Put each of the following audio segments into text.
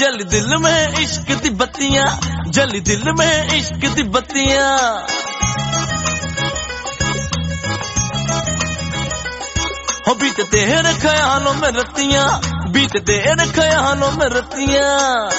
जल दिल में इश्क दी बत्तियां, जल दिल में इश्क दी बत्तियां। हो बीत तेरे ख्यालों में रतियां, बीत तेरे ख्यालों में रतियां।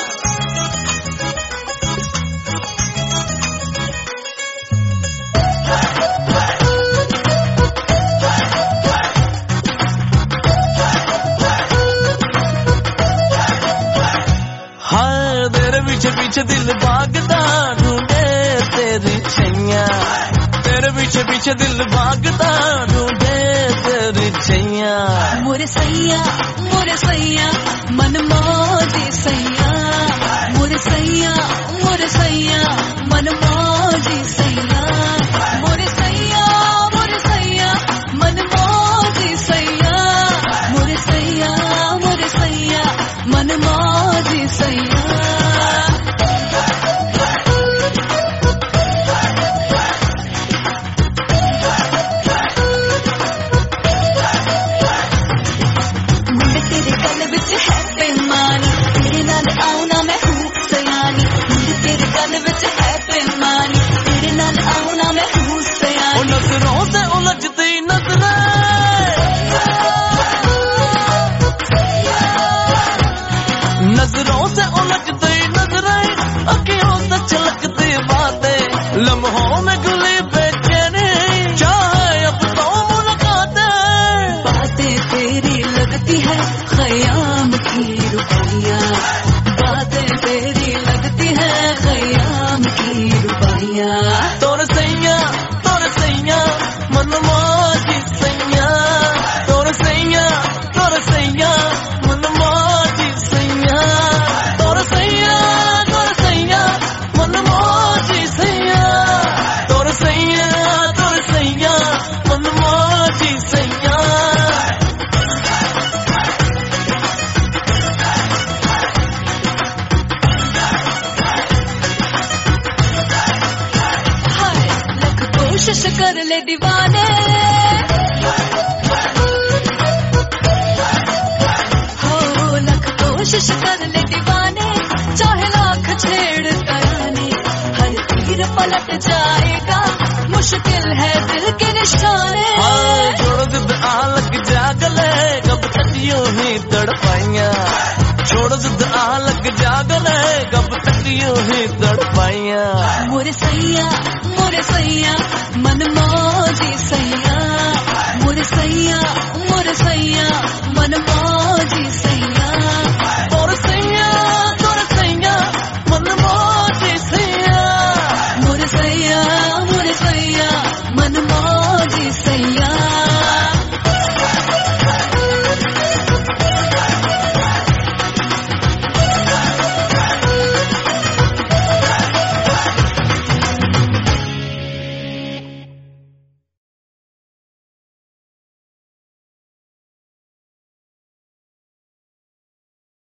हाय तेरे पीछे पीछे दिल भागता ढूंढे तेरी छैया, तेरे पीछे पीछे दिल भागता ढूंढे तेरी छैया। मोरे सैया मन मौजी सैया, मोरे सैया मन मौजी सैया, मोरे सैया मन मौजी सैया, मोरे सैया मन मौजी सैया। नजरों से उलझती नजरें, नजरों से उलझती नजरें, अखियों से छलकती बातें, लम्हों में गुली बेचैनी, चाहे अब तो मुलाकातें। बातें तेरी लगती है ख़याम की रुबाइयाँ, बातें तेरी लगती है ख़याम की रुबाइयाँ। तोरे सैया मन मौजी सैया, तोरे सैया मन मौजी सैया, तोरे सैया मन मौजी सैया, तोरे सैया मन मौजी सैया। हाय लख कोशिश कर ले दीवाने, हो लख कोशिश कर ले दीवाने, चाहे लाख छेड़ तराने, हर तीर पलट जाएगा, मुश्किल है दिल के निशाने। छोड़ जिद आ लग जा गले, कब तक यूं ही तड़पाइयां, छोड़ जिद आ लग जा गले, कब तक यूं ही तड़पाइयां। मोरे सैया मन मौजी सैया, मोरे सैया मन मौजी